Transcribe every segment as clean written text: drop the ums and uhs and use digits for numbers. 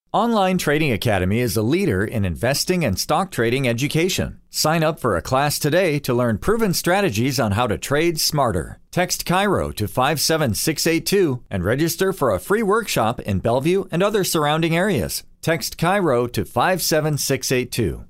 Online Trading Academy is a leader in investing and stock trading education. Sign up for a class today to learn proven strategies on how to trade smarter. Text Cairo to 57682 and register for a free workshop in Bellevue and other surrounding areas. Text Cairo to 57682.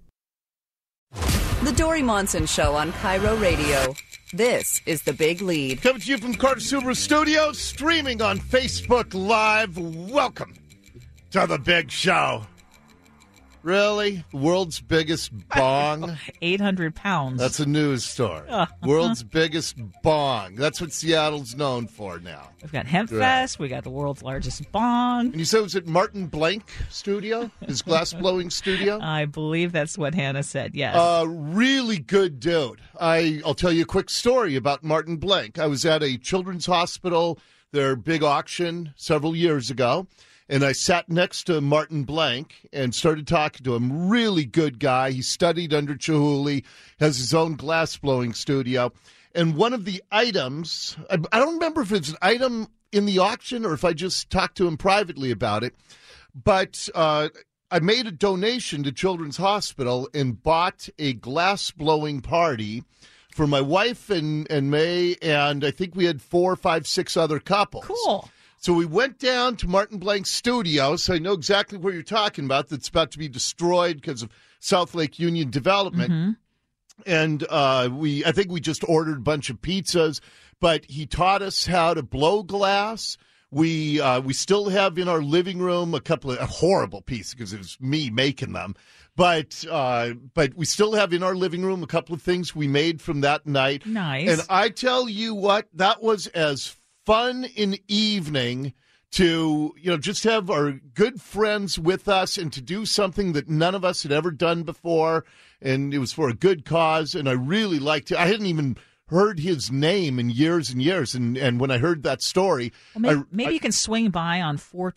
The Dory Monson Show on Cairo Radio. This is The Big Lead. Coming to you from Carter Subaru Studios, streaming on Facebook Live. Welcome to The Big Show. Really? World's biggest bong? 800 pounds. That's a news story. World's biggest bong. That's what Seattle's known for now. We've got Hemp Fest. We got the world's largest bong. And you said it was at Martin Blank studio? His glass-blowing studio? I believe that's what Hannah said, yes. Really good dude. I'll tell you a quick story about Martin Blank. I was at a children's hospital, their big auction several years ago. And I sat next to Martin Blank and started talking to him. Really good guy. He studied under Chihuly, has his own glass-blowing studio. And one of the items, I don't remember if it's an item in the auction or if I just talked to him privately about it, but I made a donation to Children's Hospital and bought a glass-blowing party for my wife and May, and I think we had 4, 5, 6 other couples. Cool. So we went down to Martin Blank's studio, so I know exactly where you're talking about, that's about to be destroyed because of South Lake Union development. Mm-hmm. And I think we just ordered a bunch of pizzas, but he taught us how to blow glass. We still have in our living room a couple of horrible pieces because it was me making them. But we still have in our living room a couple of things we made from that night. Nice. And I tell you what, that was as fun an evening to, just have our good friends with us and to do something that none of us had ever done before. And it was for a good cause. And I really liked it. I hadn't even heard his name in years and years. And when I heard that story, well, maybe you can swing by on April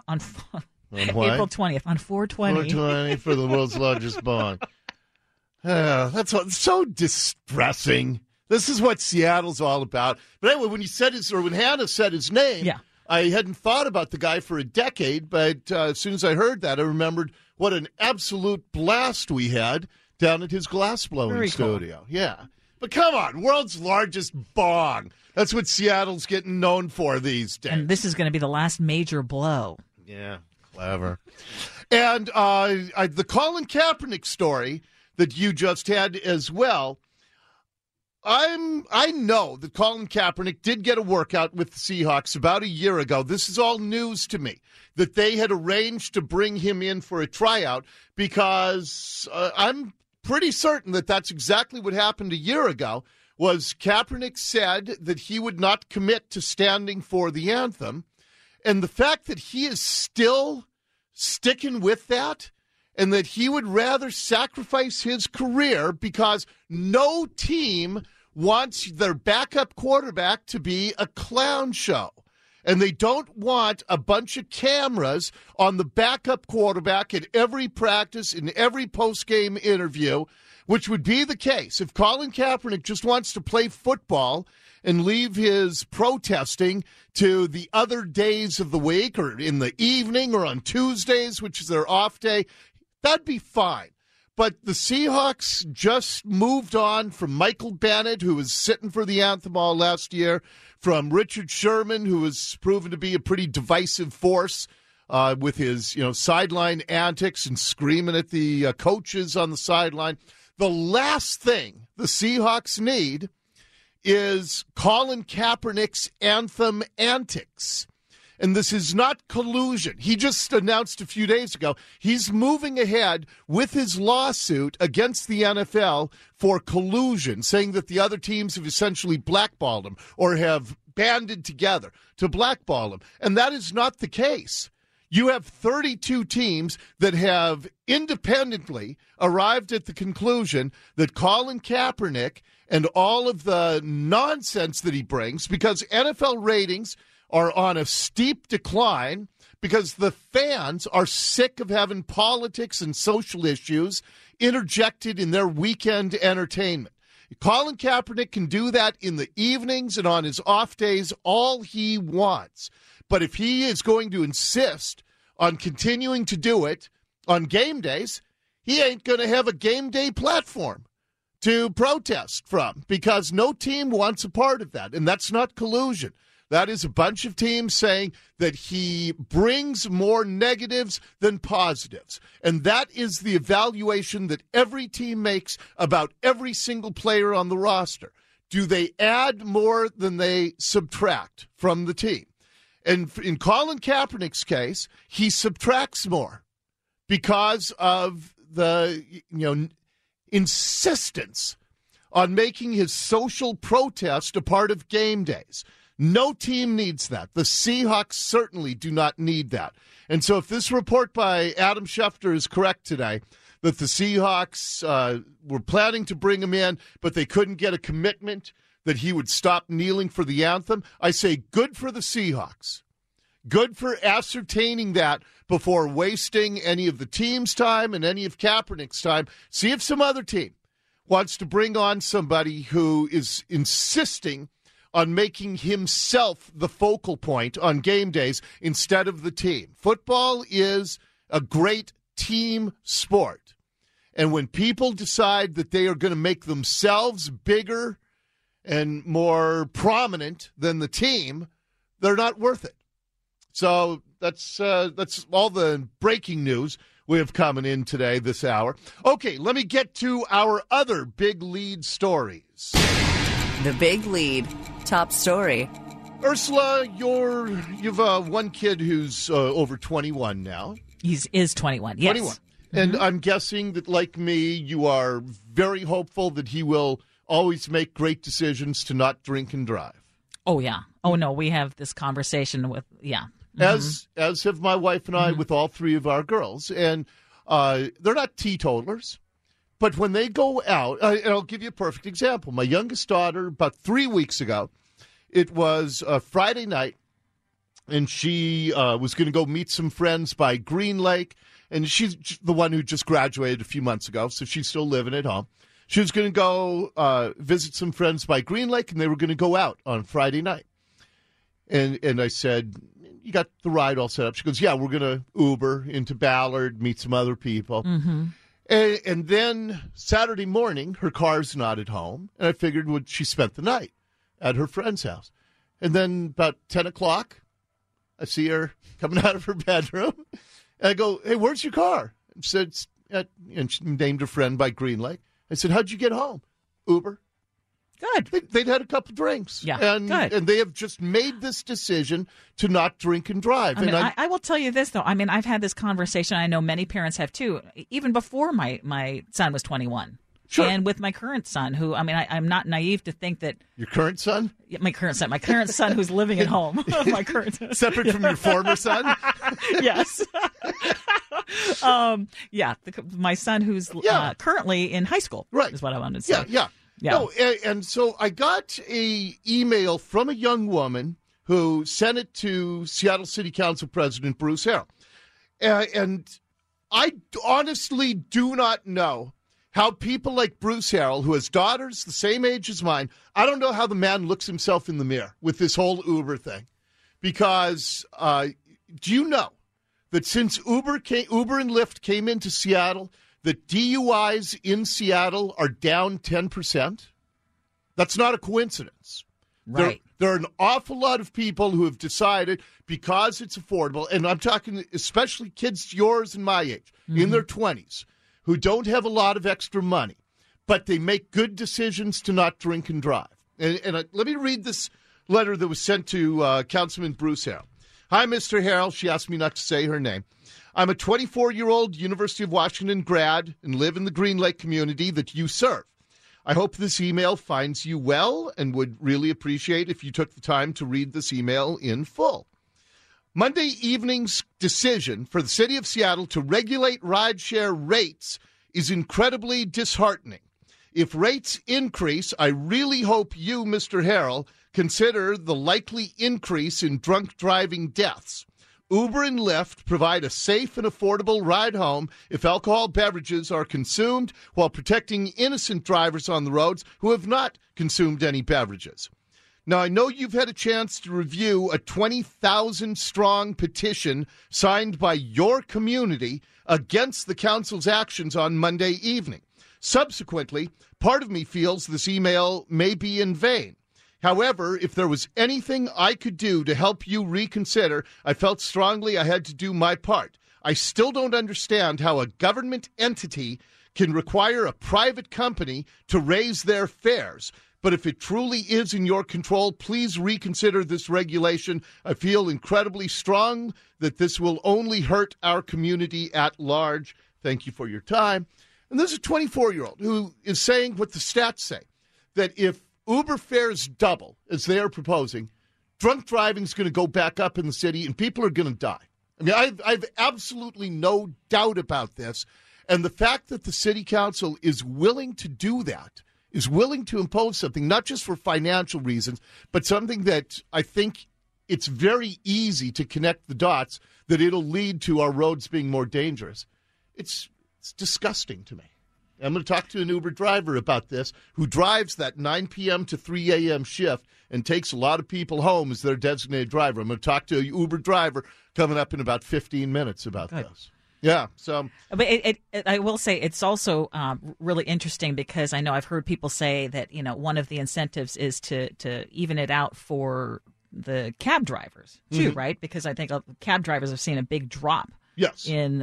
20th on 420. 420 for the world's largest bong. That's so distressing. This is what Seattle's all about. But anyway, when Hannah said his name, yeah. I hadn't thought about the guy for a decade, but as soon as I heard that, I remembered what an absolute blast we had down at his glass-blowing studio. Cool. Yeah. But come on, world's largest bong. That's what Seattle's getting known for these days. And this is going to be the last major blow. Yeah, clever. And the Colin Kaepernick story that you just had as well, I know that Colin Kaepernick did get a workout with the Seahawks about a year ago. This is all news to me, that they had arranged to bring him in for a tryout because I'm pretty certain that that's exactly what happened a year ago, was Kaepernick said that he would not commit to standing for the anthem. And the fact that he is still sticking with that and that he would rather sacrifice his career because no team wants their backup quarterback to be a clown show. And they don't want a bunch of cameras on the backup quarterback at every practice, in every post-game interview, which would be the case. If Colin Kaepernick just wants to play football and leave his protesting to the other days of the week or in the evening or on Tuesdays, which is their off day, that'd be fine. But the Seahawks just moved on from Michael Bennett, who was sitting for the anthem all last year, from Richard Sherman, who has proven to be a pretty divisive force with his sideline antics and screaming at the coaches on the sideline. The last thing the Seahawks need is Colin Kaepernick's anthem antics. And this is not collusion. He just announced a few days ago he's moving ahead with his lawsuit against the NFL for collusion, saying that the other teams have essentially blackballed him or have banded together to blackball him. And that is not the case. You have 32 teams that have independently arrived at the conclusion that Colin Kaepernick and all of the nonsense that he brings, because NFL ratings are on a steep decline because the fans are sick of having politics and social issues interjected in their weekend entertainment. Colin Kaepernick can do that in the evenings and on his off days all he wants. But if he is going to insist on continuing to do it on game days, he ain't going to have a game day platform to protest from because no team wants a part of that. And that's not collusion. That is a bunch of teams saying that he brings more negatives than positives. And that is the evaluation that every team makes about every single player on the roster. Do they add more than they subtract from the team? And in Colin Kaepernick's case, he subtracts more because of the insistence on making his social protest a part of game days. No team needs that. The Seahawks certainly do not need that. And so if this report by Adam Schefter is correct today, that the Seahawks were planning to bring him in, but they couldn't get a commitment that he would stop kneeling for the anthem, I say good for the Seahawks. Good for ascertaining that before wasting any of the team's time and any of Kaepernick's time. See if some other team wants to bring on somebody who is insisting on making himself the focal point on game days instead of the team. Football is a great team sport. And when people decide that they are going to make themselves bigger and more prominent than the team, they're not worth it. So that's all the breaking news we have coming in today, this hour. Okay, let me get to our other big lead stories. The big lead. Top story. Ursula, you've one kid who's over 21 now. He is 21, yes. 21. And I'm guessing that, like me, you are very hopeful that he will always make great decisions to not drink and drive. Oh, yeah. Oh, no, we have this conversation with, yeah. As have my wife and I with all three of our girls. And they're not teetotalers. But when they go out, and I'll give you a perfect example. My youngest daughter, about 3 weeks ago, it was a Friday night, and she was going to go meet some friends by Green Lake. And she's the one who just graduated a few months ago, so she's still living at home. She was going to go visit some friends by Green Lake, and they were going to go out on Friday night. And I said, you got the ride all set up? She goes, yeah, we're going to Uber into Ballard, meet some other people. Mm-hmm. And then Saturday morning, her car's not at home. And I figured she spent the night at her friend's house. And then about 10 o'clock, I see her coming out of her bedroom. And I go, hey, where's your car? And she said, and she named her friend by Green Lake. I said, how'd you get home? Uber. Good. They'd had a couple drinks. Yeah, good. And they have just made this decision to not drink and drive. I will tell you this, though. I mean, I've had this conversation. I know many parents have, too, even before my son was 21. Sure. And with my current son, who, I mean, I'm not naive to think that... Your current son? Yeah, my current son who's living at home. My current son. Separate from your former son? Yes. My son who's currently in high school, right, is what I wanted to say. Yeah. No, and so I got a email from a young woman who sent it to Seattle City Council President Bruce Harrell. And I honestly do not know how people like Bruce Harrell, who has daughters the same age as mine, I don't know how the man looks himself in the mirror with this whole Uber thing. Because do you know that since Uber and Lyft came into Seattle, that DUIs in Seattle are down 10%? That's not a coincidence. Right. There are an awful lot of people who have decided, because it's affordable, and I'm talking especially kids yours and my age, in their 20s, who don't have a lot of extra money, but they make good decisions to not drink and drive. And let me read this letter that was sent to Councilman Bruce Harrell. Hi, Mr. Harrell. She asked me not to say her name. I'm a 24-year-old University of Washington grad and live in the Green Lake community that you serve. I hope this email finds you well and would really appreciate if you took the time to read this email in full. Monday evening's decision for the city of Seattle to regulate rideshare rates is incredibly disheartening. If rates increase, I really hope you, Mr. Harrell, consider the likely increase in drunk driving deaths. Uber and Lyft provide a safe and affordable ride home if alcohol beverages are consumed while protecting innocent drivers on the roads who have not consumed any beverages. Now, I know you've had a chance to review a 20,000-strong petition signed by your community against the council's actions on Monday evening. Subsequently, part of me feels this email may be in vain. However, if there was anything I could do to help you reconsider, I felt strongly I had to do my part. I still don't understand how a government entity can require a private company to raise their fares. But if it truly is in your control, please reconsider this regulation. I feel incredibly strong that this will only hurt our community at large. Thank you for your time. And there's a 24-year-old who is saying what the stats say, that if Uber fares double, as they are proposing, drunk driving is going to go back up in the city and people are going to die. I mean, I've absolutely no doubt about this. And the fact that the city council is willing to do that, is willing to impose something, not just for financial reasons, but something that I think it's very easy to connect the dots, that it'll lead to our roads being more dangerous. It's disgusting to me. I'm going to talk to an Uber driver about this who drives that 9 p.m. to 3 a.m. shift and takes a lot of people home as their designated driver. I'm going to talk to an Uber driver coming up in about 15 minutes about this. Yeah, so. But I will say it's also really interesting because I know I've heard people say that, you know, one of the incentives is to even it out for the cab drivers too, right? Because I think cab drivers have seen a big drop in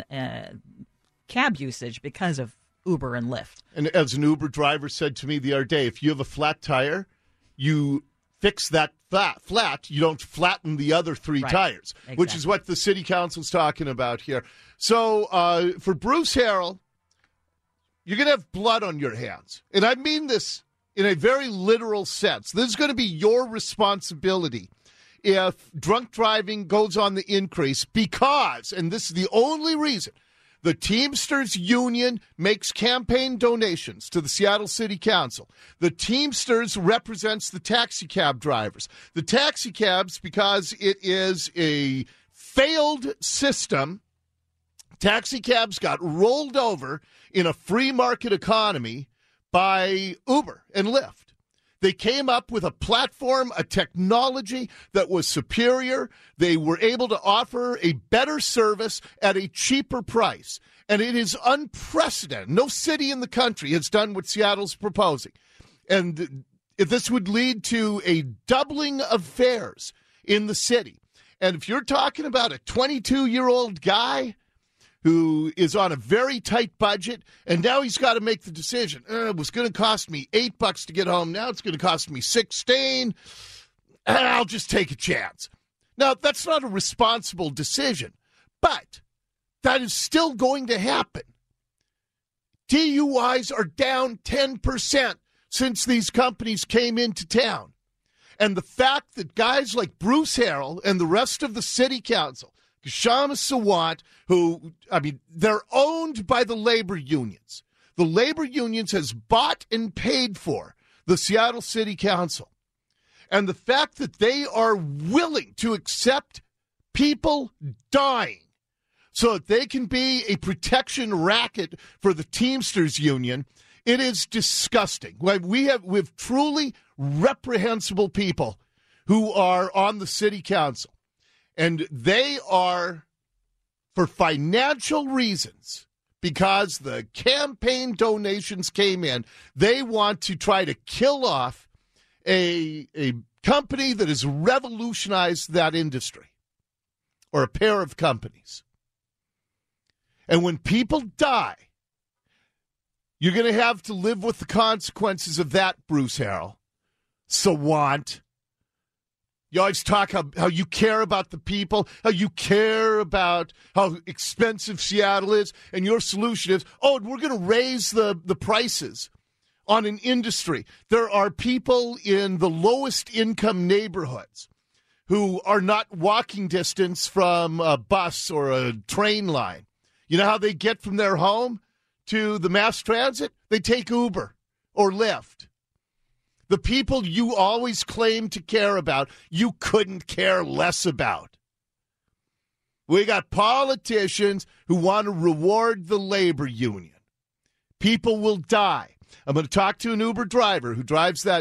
cab usage because of Uber and Lyft. And as an Uber driver said to me the other day, if you have a flat tire, you fix that flat, you don't flatten the other three tires, which is what the city council's talking about here. So for Bruce Harrell, you're going to have blood on your hands. And I mean this in a very literal sense. This is going to be your responsibility if drunk driving goes on the increase because, and this is the only reason, the Teamsters Union makes campaign donations to the Seattle City Council. The Teamsters represents the taxi cab drivers. The taxi cabs, because it is a failed system, taxi cabs got rolled over in a free market economy by Uber and Lyft. They came up with a platform, a technology that was superior. They were able to offer a better service at a cheaper price. And it is unprecedented. No city in the country has done what Seattle's proposing. And if this would lead to a doubling of fares in the city. And if you're talking about a 22-year-old guy who is on a very tight budget, and now he's got to make the decision. It was going to cost me $8 to get home. Now it's going to cost me $16. I'll just take a chance. Now, that's not a responsible decision, but that is still going to happen. DUIs are down 10% since these companies came into town. And the fact that guys like Bruce Harrell and the rest of the city council, Kshama Sawant, who, I mean, they're owned by the labor unions. The labor unions has bought and paid for the Seattle City Council. And the fact that they are willing to accept people dying so that they can be a protection racket for the Teamsters Union, it is disgusting. We have truly reprehensible people who are on the city council. And they are, for financial reasons, because the campaign donations came in, they want to try to kill off a company that has revolutionized that industry, or a pair of companies. And when people die, you're going to have to live with the consequences of that, Bruce Harrell. Sawant. You always talk how you care about the people, how you care about how expensive Seattle is, and your solution is, we're going to raise the prices on an industry. There are people in the lowest income neighborhoods who are not walking distance from a bus or a train line. You know how they get from their home to the mass transit? They take Uber or Lyft. The people you always claim to care about, you couldn't care less about. We got politicians who want to reward the labor union. People will die. I'm going to talk to an Uber driver who drives that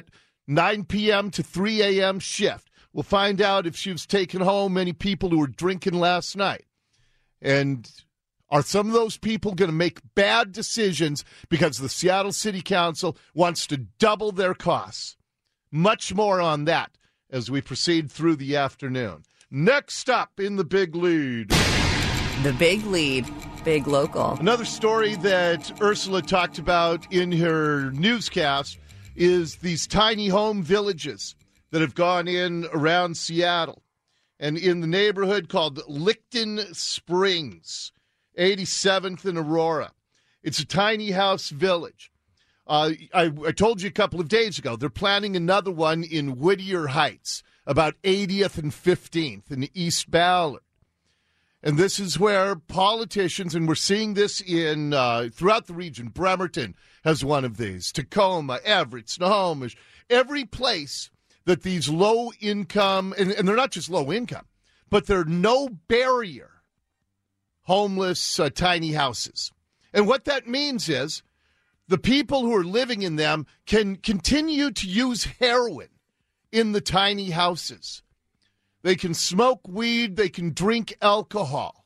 9 p.m. to 3 a.m. shift. We'll find out if she was taking home any people who were drinking last night. And are some of those people going to make bad decisions because the Seattle City Council wants to double their costs? Much more on that as we proceed through the afternoon. Next up in the Big Lead. The Big Lead. Big Local. Another story that Ursula talked about in her newscast is these tiny home villages that have gone in around Seattle and in the neighborhood called Licton Springs, 87th and Aurora. It's a tiny house village. I told you a couple of days ago, they're planning another one in Whittier Heights, about 80th and 15th in East Ballard. And this is where politicians, and we're seeing this in throughout the region. Bremerton has one of these. Tacoma, Everett, Snohomish, every place that these low-income, and they're not just low-income, but they're no-barrier homeless tiny houses. And what that means is the people who are living in them can continue to use heroin in the tiny houses. They can smoke weed. They can drink alcohol.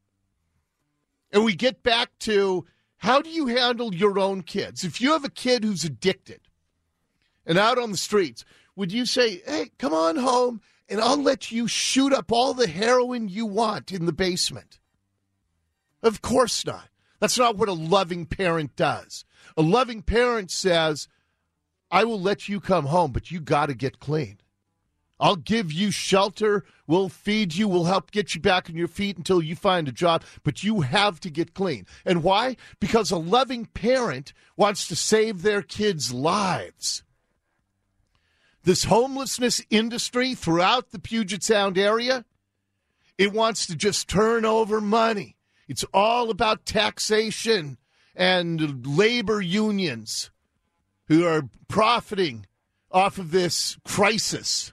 And we get back to, how do you handle your own kids? If you have a kid who's addicted and out on the streets, would you say, hey, come on home and I'll let you shoot up all the heroin you want in the basement? Of course not. That's not what a loving parent does. A loving parent says, I will let you come home, but you got to get clean. I'll give you shelter. We'll feed you. We'll help get you back on your feet until you find a job. But you have to get clean. And why? Because a loving parent wants to save their kids' lives. This homelessness industry throughout the Puget Sound area, it wants to just turn over money. It's all about taxation and labor unions who are profiting off of this crisis.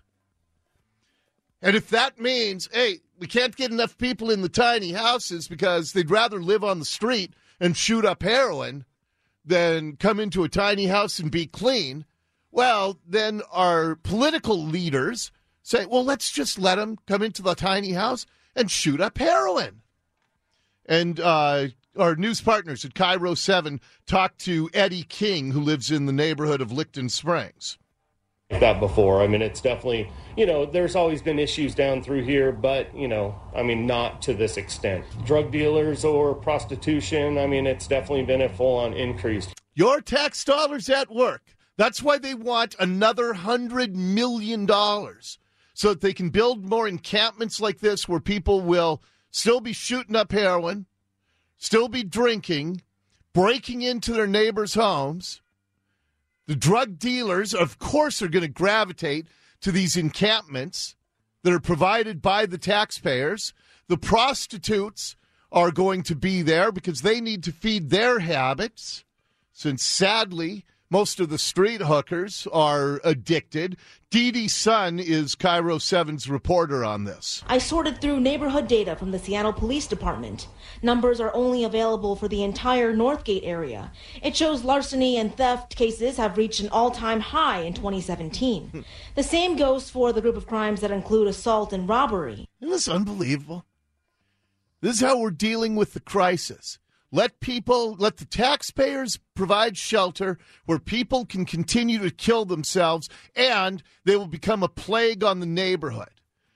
And if that means, hey, we can't get enough people in the tiny houses because they'd rather live on the street and shoot up heroin than come into a tiny house and be clean, well, then our political leaders say, well, let's just let them come into the tiny house and shoot up heroin. And our news partners at Cairo 7 talked to Eddie King, who lives in the neighborhood of Licton Springs. That before. I mean, it's definitely, there's always been issues down through here, but, not to this extent. Drug dealers or prostitution, it's definitely been a full-on increase. Your tax dollars at work. That's why they want another $100 million so that they can build more encampments like this where people will still be shooting up heroin, still be drinking, breaking into their neighbors' homes. The drug dealers, of course, are going to gravitate to these encampments that are provided by the taxpayers. The prostitutes are going to be there because they need to feed their habits, since sadly, most of the street hookers are addicted. Dee Dee Sun is Cairo 7's reporter on this. I sorted through neighborhood data from the Seattle Police Department. Numbers are only available for the entire Northgate area. It shows larceny and theft cases have reached an all-time high in 2017. The same goes for the group of crimes that include assault and robbery. Isn't this unbelievable? This is how we're dealing with the crisis. Let the taxpayers provide shelter where people can continue to kill themselves, and they will become a plague on the neighborhood.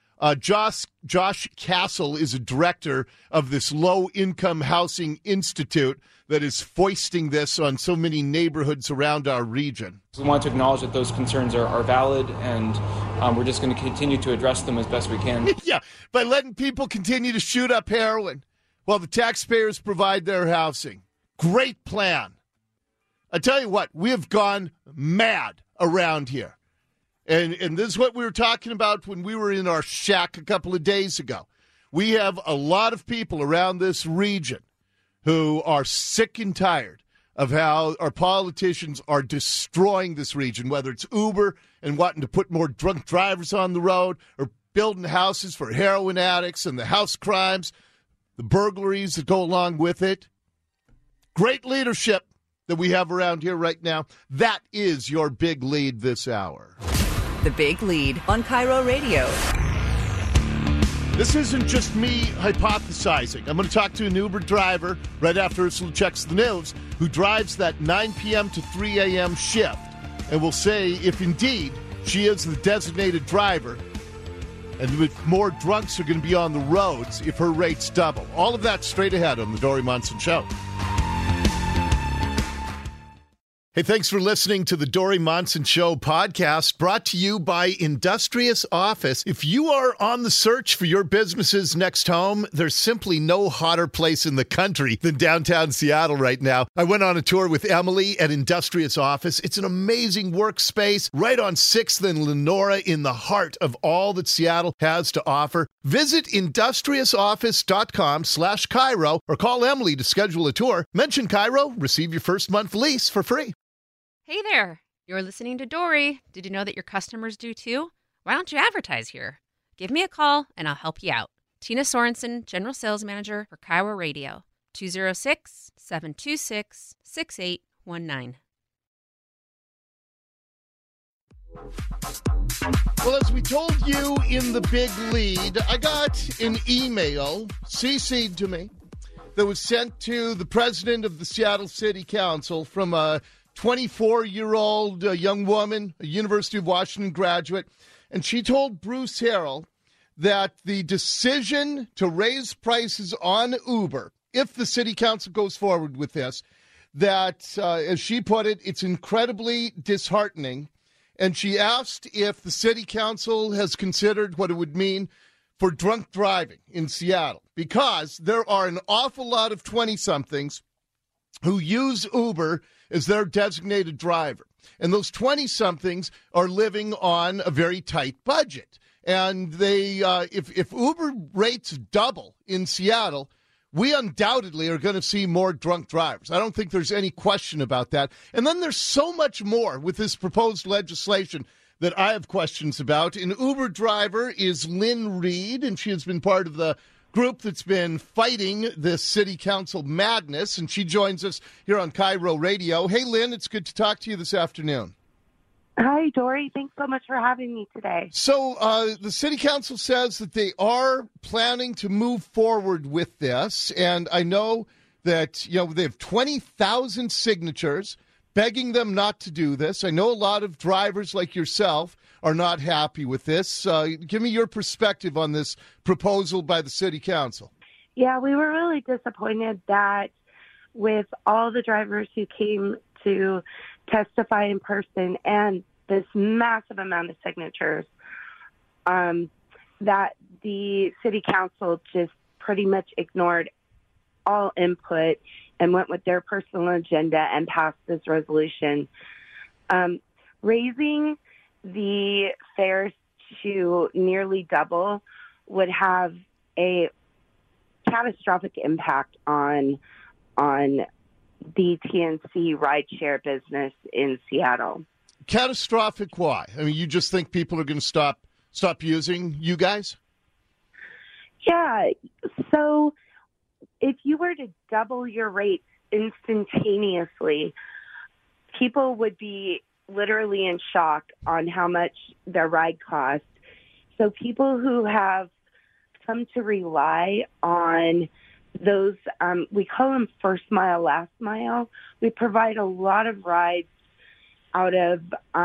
Josh Castle is a director of this Low-Income Housing Institute that is foisting this on so many neighborhoods around our region. We want to acknowledge that those concerns are valid, and we're just going to continue to address them as best we can. Yeah, by letting people continue to shoot up heroin while the taxpayers provide their housing. Great plan. I tell you what, we have gone mad around here. And this is what we were talking about when we were in our shack a couple of days ago. We have a lot of people around this region who are sick and tired of how our politicians are destroying this region, whether it's Uber and wanting to put more drunk drivers on the road, or building houses for heroin addicts and the house crimes, the burglaries that go along with it. Great leadership that we have around here right now. That is your big lead this hour. The Big Lead on Cairo Radio. This isn't just me hypothesizing. I'm going to talk to an Uber driver right after Ursula checks the news who drives that 9 p.m. to 3 a.m. shift. And we'll say if indeed she is the designated driver and if more drunks are going to be on the roads if her rates double. All of that straight ahead on the Dori Monson Show. Hey, thanks for listening to the Dori Monson Show podcast, brought to you by Industrious Office. If you are on the search for your business's next home, there's simply no hotter place in the country than downtown Seattle right now. I went on a tour with Emily at Industrious Office. It's an amazing workspace right on 6th and Lenora in the heart of all that Seattle has to offer. Visit industriousoffice.com/Cairo or call Emily to schedule a tour. Mention Cairo, receive your first month lease for free. Hey there, you're listening to Dori. Did you know that your customers do too? Why don't you advertise here? Give me a call and I'll help you out. Tina Sorensen, General Sales Manager for Cairo Radio, 206-726-6819. Well, as we told you in the big lead, I got an email CC'd to me that was sent to the president of the Seattle City Council from a 24-year-old young woman, a University of Washington graduate, and she told Bruce Harrell that the decision to raise prices on Uber, if the city council goes forward with this, that, as she put it, it's incredibly disheartening. And she asked if the city council has considered what it would mean for drunk driving in Seattle, because there are an awful lot of 20-somethings who use Uber as their designated driver. And those 20-somethings are living on a very tight budget. And they, if Uber rates double in Seattle, we undoubtedly are going to see more drunk drivers. I don't think there's any question about that. And then there's so much more with this proposed legislation that I have questions about. An Uber driver is Lynn Reed, and she has been part of the group that's been fighting this city council madness, and she joins us here on Cairo Radio. Hey, Lynn, it's good to talk to you this afternoon. Hi, Dori. Thanks so much for having me today. So the city council says that they are planning to move forward with this, and I know that they have 20,000 signatures begging them not to do this. I know a lot of drivers like yourself are not happy with this. Give me your perspective on this proposal by the city council. Yeah, we were really disappointed that with all the drivers who came to testify in person and this massive amount of signatures, that the city council just pretty much ignored all input and went with their personal agenda and passed this resolution. Raising the fares to nearly double would have a catastrophic impact on the TNC rideshare business in Seattle. Catastrophic? Why? I mean, you just think people are going to stop using you guys? Yeah. So if you were to double your rates instantaneously, people would be literally in shock on how much their ride costs. So people who have come to rely on those, we call them first mile, last mile. We provide a lot of rides out of,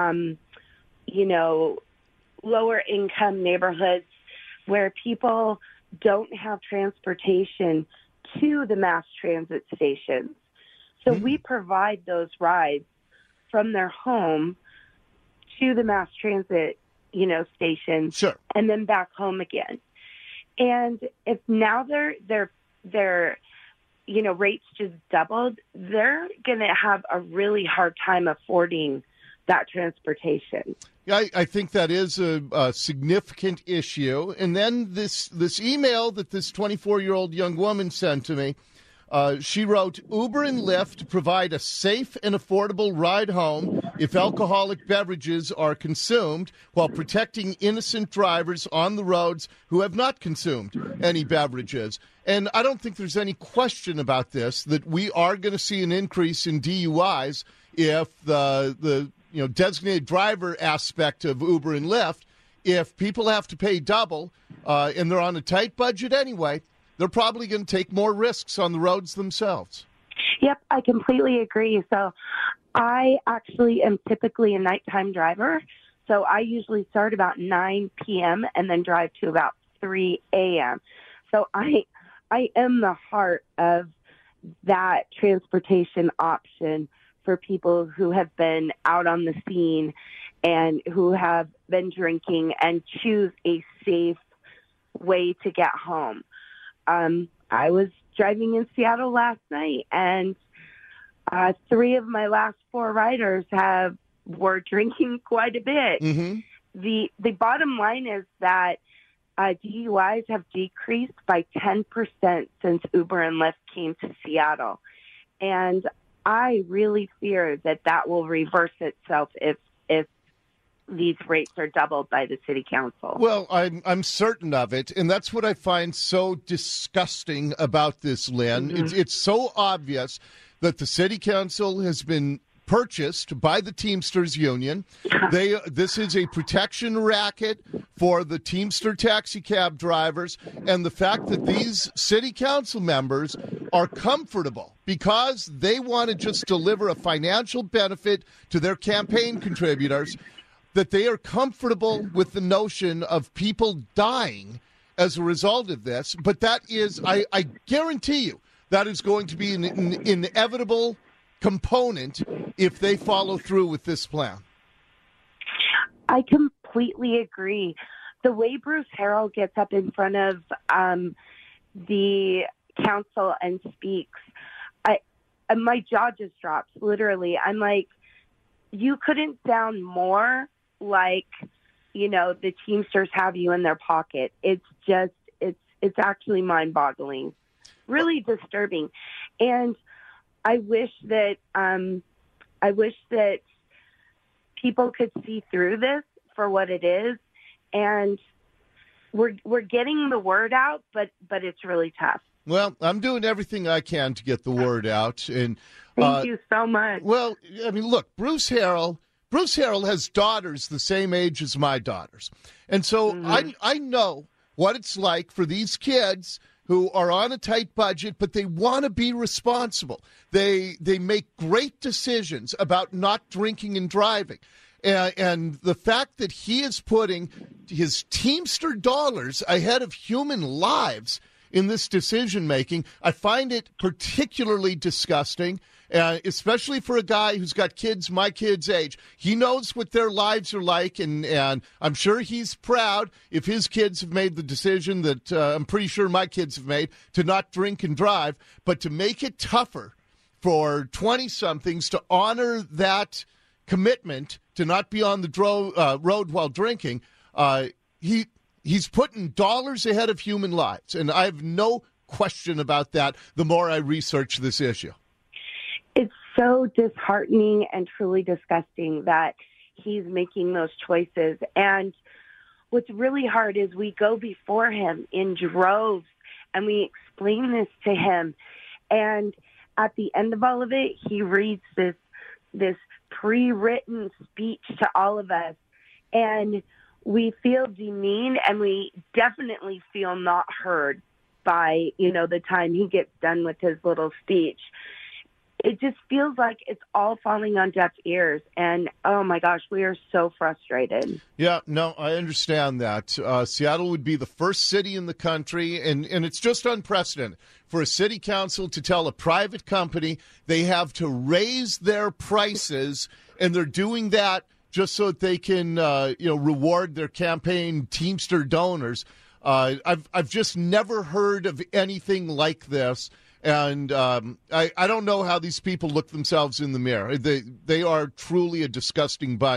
lower income neighborhoods where people don't have transportation to the mass transit stations. So we provide those rides from their home to the mass transit, station, sure, and then back home again. And if now their rates just doubled, they're going to have a really hard time affording that transportation. Yeah, I think that is a significant issue. And then this email that this 24-year-old young woman sent to me, She wrote, Uber and Lyft provide a safe and affordable ride home if alcoholic beverages are consumed while protecting innocent drivers on the roads who have not consumed any beverages. And I don't think there's any question about this, that we are going to see an increase in DUIs if the designated driver aspect of Uber and Lyft, if people have to pay double and they're on a tight budget anyway, they're probably going to take more risks on the roads themselves. Yep, I completely agree. So I actually am typically a nighttime driver. So I usually start about 9 p.m. and then drive to about 3 a.m. So I am the heart of that transportation option for people who have been out on the scene and who have been drinking and choose a safe way to get home. I was driving in Seattle last night, and 3 of my last 4 riders were drinking quite a bit. Mm-hmm. The bottom line is that DUIs have decreased by 10% since Uber and Lyft came to Seattle, and I really fear that will reverse itself if these rates are doubled by the city council. Well, I'm certain of it, and that's what I find so disgusting about this, Lynn. Mm-hmm. It's so obvious that the city council has been purchased by the Teamsters Union. This is a protection racket for the Teamster taxi cab drivers, and the fact that these city council members are comfortable because they want to just deliver a financial benefit to their campaign contributors, that they are comfortable with the notion of people dying as a result of this. But that is, I guarantee you, that is going to be an inevitable component if they follow through with this plan. I completely agree. The way Bruce Harrell gets up in front of the council and speaks, my jaw just drops, literally. I'm like, you couldn't sound more like, the Teamsters have you in their pocket. It's just, it's actually mind-boggling, really disturbing. And I wish that people could see through this for what it is. And we're getting the word out, but it's really tough. Well, I'm doing everything I can to get the word out. And thank you so much. Well, I mean, look, Bruce Harrell has daughters the same age as my daughters. And so I know what it's like for these kids who are on a tight budget, but they want to be responsible. They make great decisions about not drinking and driving. And the fact that he is putting his Teamster dollars ahead of human lives in this decision-making, I find it particularly disgusting, especially for a guy who's got kids my kids' age. He knows what their lives are like, and I'm sure he's proud if his kids have made the decision that I'm pretty sure my kids have made to not drink and drive, but to make it tougher for 20-somethings to honor that commitment to not be on the road while drinking, he's putting dollars ahead of human lives, and I have no question about that the more I research this issue. It's so disheartening and truly disgusting that he's making those choices. And what's really hard is we go before him in droves and we explain this to him. And at the end of all of it, he reads this pre-written speech to all of us. And we feel demeaned, and we definitely feel not heard by, the time he gets done with his little speech. It just feels like it's all falling on deaf ears. And, oh, my gosh, we are so frustrated. Yeah, no, I understand that. Seattle would be the first city in the country, and it's just unprecedented for a city council to tell a private company they have to raise their prices, and they're doing that just so that they can, reward their campaign Teamster donors. I've just never heard of anything like this. And I don't know how these people look themselves in the mirror. They are truly a disgusting bunch.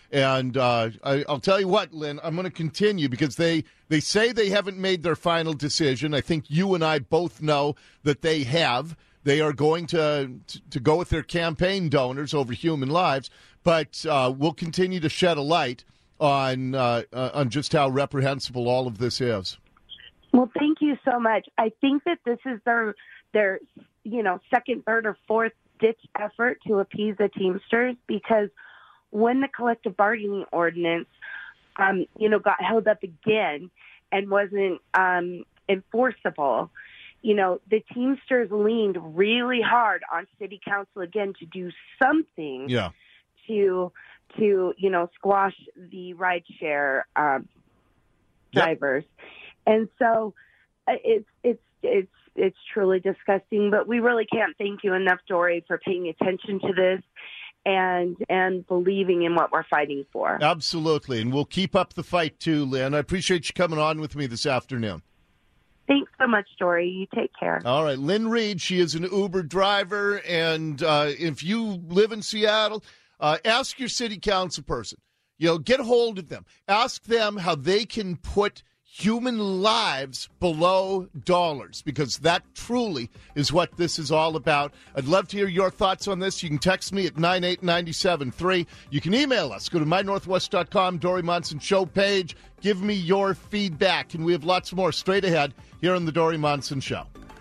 And I'll tell you what, Lynn, I'm going to continue because they say they haven't made their final decision. I think you and I both know that they have. They are going to go with their campaign donors over human lives, but we'll continue to shed a light on just how reprehensible all of this is. Well, thank you so much. I think that this is their second, third, or fourth ditch effort to appease the Teamsters, because when the collective bargaining ordinance, got held up again and wasn't enforceable, the Teamsters leaned really hard on City Council again to do something to squash the rideshare drivers. And so it's truly disgusting, but we really can't thank you enough, Dory, for paying attention to this and believing in what we're fighting for. Absolutely, and we'll keep up the fight too, Lynn. I appreciate you coming on with me this afternoon. Thanks so much, Dory. You take care. All right, Lynn Reed, she is an Uber driver, and if you live in Seattle, ask your city council person. Get a hold of them. Ask them how they can put human lives below dollars, because that truly is what this is all about. I'd love to hear your thoughts on this. You can text me at 98973. You can email us. Go to mynorthwest.com, Dory Monson Show page. Give me your feedback, and we have lots more straight ahead here on the Dory Monson Show.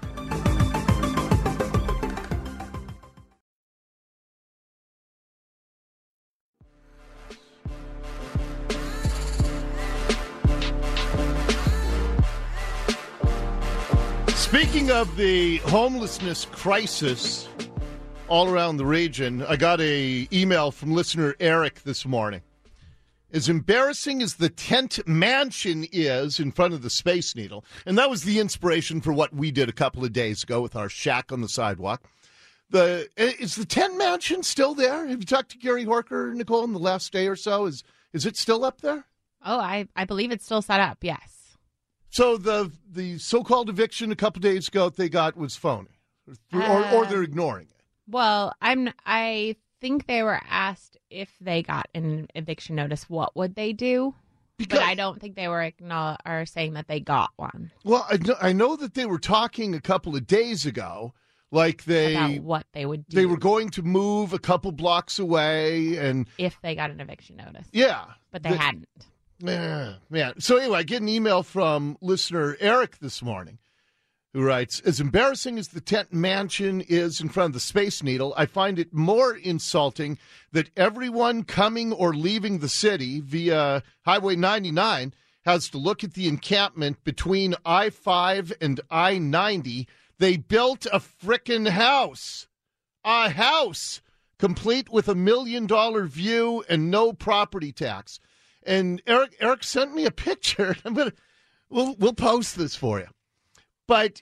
Speaking of the homelessness crisis all around the region, I got an email from listener Eric this morning. As embarrassing as the tent mansion is in front of the Space Needle, and that was the inspiration for what we did a couple of days ago with our shack on the sidewalk. Is the tent mansion still there? Have you talked to Gary Horker, Nicole, in the last day or so? Is it still up there? Oh, I believe it's still set up, yes. So the so-called eviction a couple days ago they got was phony, or they're ignoring it. Well, I think they were asked if they got an eviction notice, what would they do? But I don't think they were saying that they got one. Well, I know that they were talking a couple of days ago, like about what they would do. They were going to move a couple blocks away, and if they got an eviction notice. Yeah, but they hadn't. Yeah. So anyway, I get an email from listener Eric this morning who writes, as embarrassing as the tent mansion is in front of the Space Needle, I find it more insulting that everyone coming or leaving the city via Highway 99 has to look at the encampment between I-5 and I-90. They built a frickin' house. A house complete with $1 million view and no property tax. And Eric sent me a picture. We'll post this for you. But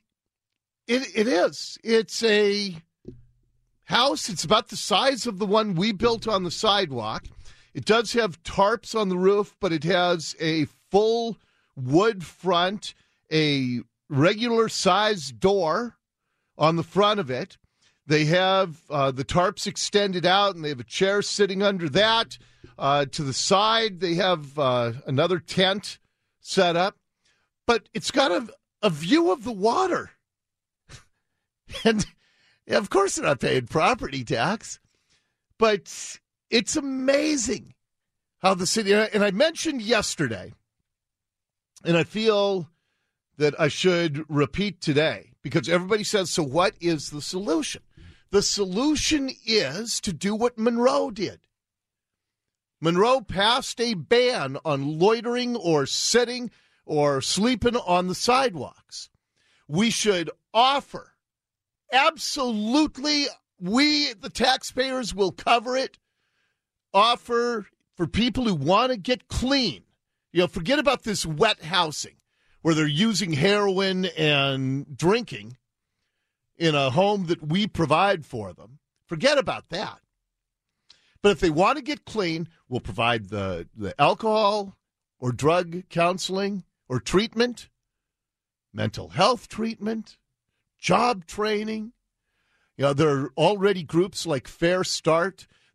it's a house. It's about the size of the one we built on the sidewalk. It does have tarps on the roof, but it has a full wood front, a regular size door on the front of it. They have the tarps extended out, and they have a chair sitting under that. To the side, they have another tent set up. But it's got a view of the water. And, of course, they're not paying property tax. But it's amazing how the city... And I mentioned yesterday, and I feel that I should repeat today, because everybody says, so what is the solution? The solution is to do what Monroe did. Monroe passed a ban on loitering or sitting or sleeping on the sidewalks. We should offer, absolutely, we, the taxpayers, will cover it, offer for people who want to get clean. Forget about this wet housing where they're using heroin and drinking in a home that we provide for them. Forget about that. But if they want to get clean, we'll provide the alcohol or drug counseling or treatment, mental health treatment, job training. There are already groups like Fair Start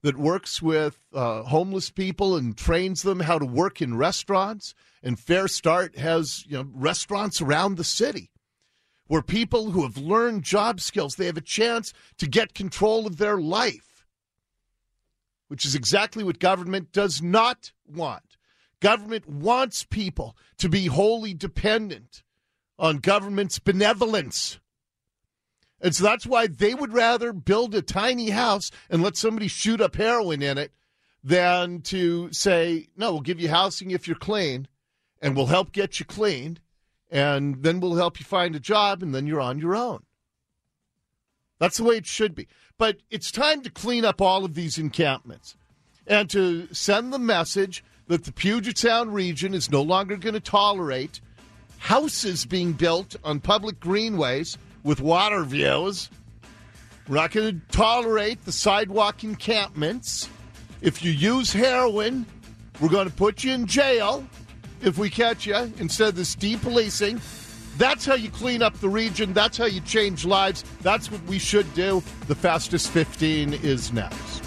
that works with homeless people and trains them how to work in restaurants. And Fair Start has restaurants around the city where people who have learned job skills, they have a chance to get control of their life, which is exactly what government does not want. Government wants people to be wholly dependent on government's benevolence. And so that's why they would rather build a tiny house and let somebody shoot up heroin in it than to say, no, we'll give you housing if you're clean, and we'll help get you cleaned, and then we'll help you find a job, and then you're on your own. That's the way it should be. But it's time to clean up all of these encampments and to send the message that the Puget Sound region is no longer going to tolerate houses being built on public greenways with water views. We're not going to tolerate the sidewalk encampments. If you use heroin, we're going to put you in jail if we catch you, instead of this depolicing. That's how you clean up the region. That's how you change lives. That's what we should do. The Fastest 15 is next.